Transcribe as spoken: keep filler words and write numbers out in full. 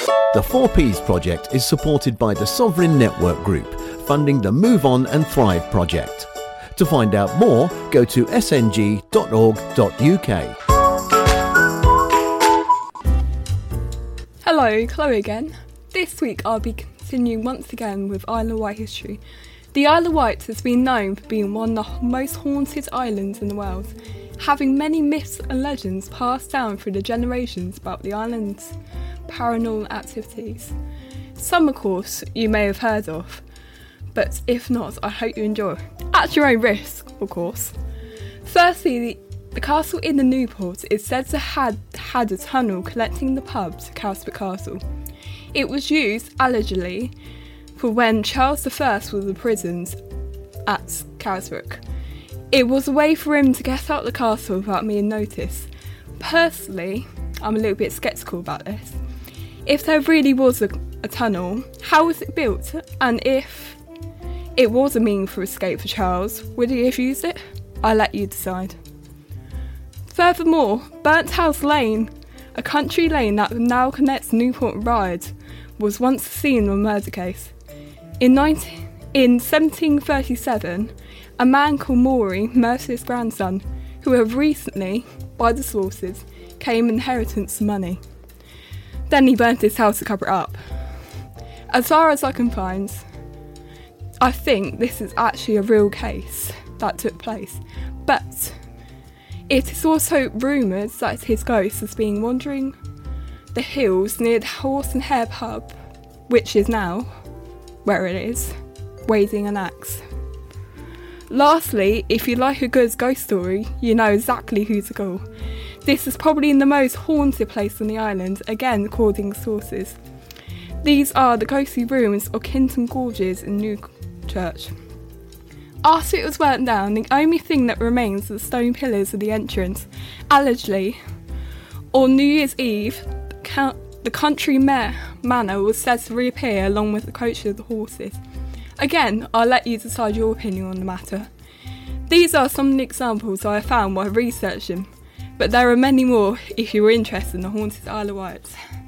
The four Ps project is supported by the Sovereign Network Group, funding the Move On and Thrive project. To find out more, go to s n g dot org dot u k. Hello, Chloe again. This week I'll be continuing once again with Isle of Wight history. The Isle of Wight has been known for being one of the most haunted islands in the world, having many myths and legends passed down through the generations about the island's paranormal activities. Some, of course, you may have heard of, but if not, I hope you enjoy. At your own risk, of course. Firstly, the, the castle in the Newport is said to have had a tunnel connecting the pub to Carisbrooke Castle. It was used, allegedly, for when Charles the First was imprisoned at Carisbrooke. It was a way for him to get out of the castle without being noticed. Personally, I'm a little bit sceptical about this. If there really was a, a tunnel, how was it built? And if it was a means for escape for Charles, would he have used it? I'll let you decide. Furthermore, Burnt House Lane, a country lane that now connects Newport and Ryde, was once the scene of a murder case. In, nineteen, in seventeen thirty-seven, a man called Maury murdered his grandson, who had recently, by the sources, claimed inheritance money. Then he burnt his house to cover it up. As far as I can find, I think this is actually a real case that took place, but it is also rumoured that his ghost has been wandering the hills near the Horse and Hare pub, which is now where it is, waving an axe. Lastly, if you like a good ghost story, you know exactly who to call. This is probably the most haunted place on the island, again according to sources. These are the ghostly ruins of Kinton Gorges in Newchurch. After it was burnt down, the only thing that remains are the stone pillars of the entrance. Allegedly, on New Year's Eve, the country mare manor was said to reappear along with the coaches of the horses. Again, I'll let you decide your opinion on the matter. These are some of the examples I found while researching, but there are many more if you were interested in the haunted Isle of Wight.